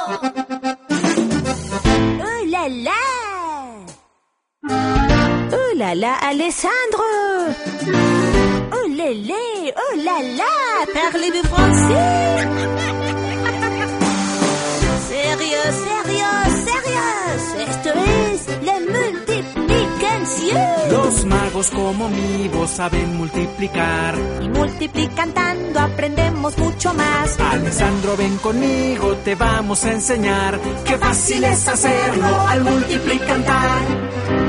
Oh là là! Oh là là, Alessandro! Oh lélé! Oh là là! Parlez-vous français? Sérieux, sérieux, sérieux. Esto es la multiplicación. Los magos como mi voz saben multiplicar. Y multiplicando aprendemos mucho más. Alessandro, ven conmigo, te vamos a enseñar. Qué fácil es hacerlo al multiplicar.